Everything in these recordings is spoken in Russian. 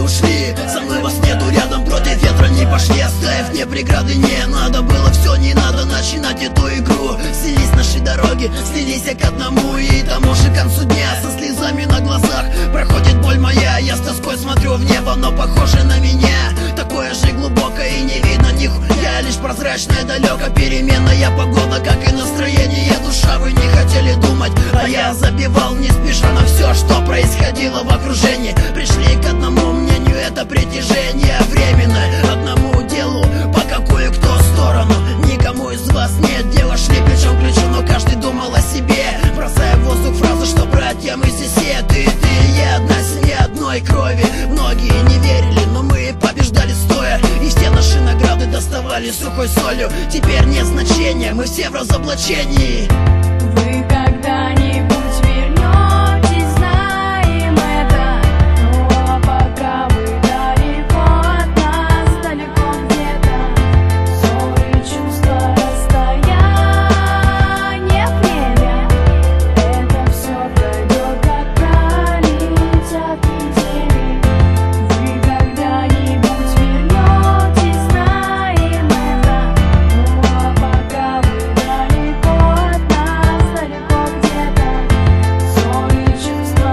ушли. Со мной вас нету рядом, против ветра не пошли. Оставив мне преграды, не надо было все, не надо начинать эту игру. Слились наши дороги, слились к одному и тому же концу дня. Со слезами на глазах проходит боль моя. Я с тоской смотрю в небо, но похоже на меня такое же глубокое и не видно нихуя. Лишь прозрачная, далеко переменная погода, как и настроение. Душа, вы не хотели думать, а я забивал не спеша на все, что происходило в окружении. Пришли к одному мнению, это притяжение временное. Одному делу, по какую кто сторону. Никому из вас нет дела, шли плечом к плечу, но каждый думал о себе, бросая в воздух фразу, что братья мы здесь все. Ты и я, одна семья, одной крови. Многие не верили, но мы побеждали стоя, и все наши награды доставали сухой солью. Теперь нет значения, мы все в разоблачении. Вы когда-нибудь вернетесь, знаем это. Ну а пока вы далеко от нас, далеко где-то. Ссоры, чувства, расстояние, время. Это все пройдет, как пролетят недели. Вы когда-нибудь вернетесь, знаем это. Ну а пока вы далеко от нас, далеко где-то. Ссоры, чувства,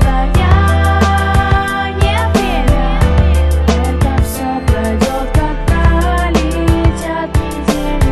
расстояние, время. Это все пройдет, как пролетят недели.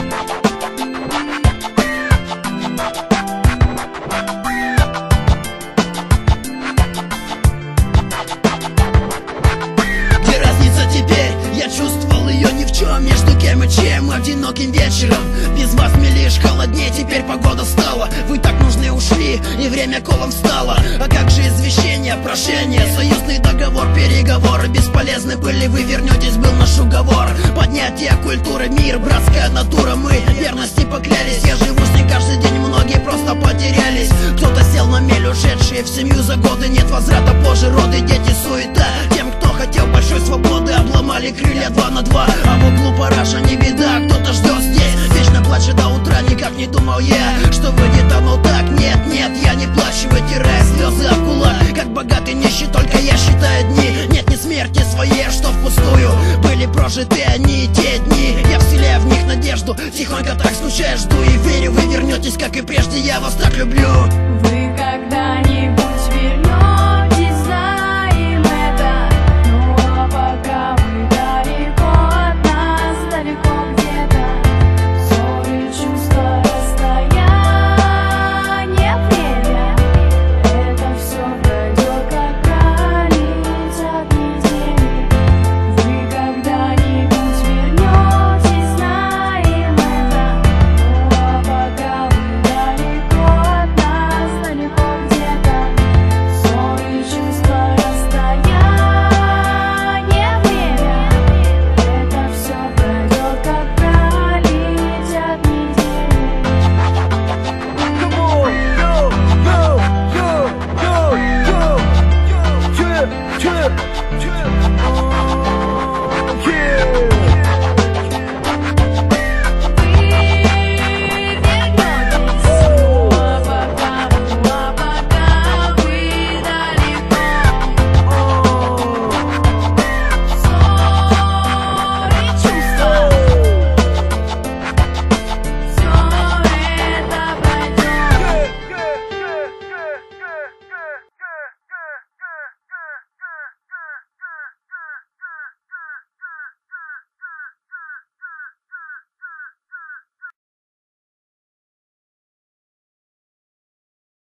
Где разница теперь? Я чувствовал ее ни в чем, между кем и чем. Одиноким вечером, без вас мне лишь холоднее. Теперь погода стала, вы так нужны ушли, и время колом стало. А как же извещение, прошение, союзный договор, переговоры бесполезны были. Вы вернетесь, был наш уговор. Поднятие культуры, мир, братская натура. Мы верности поклялись, я живу с ней каждый день. Многие просто потерялись, кто-то сел на мель, ушедшие в семью за годы. Нет возврата позже, роды, дети, суета. Тем, кто хотел большой свободы, обломали крылья 2 на 2. А в углу параша не беда, кто-то ждет здесь, вечно плачет до утра. Никак не думал я, что выйдет оно так. Нет, нет, я не плачу, вытирая слезы об кулак. Как богатый нищий, только я считаю дни. Нет ни смерти своей, что впустую были прожиты они те дни. Я вселяю в них надежду, тихонько так скучаю, жду и верю, вы вернетесь, как и прежде. Я вас так люблю. Вы когда-нибудь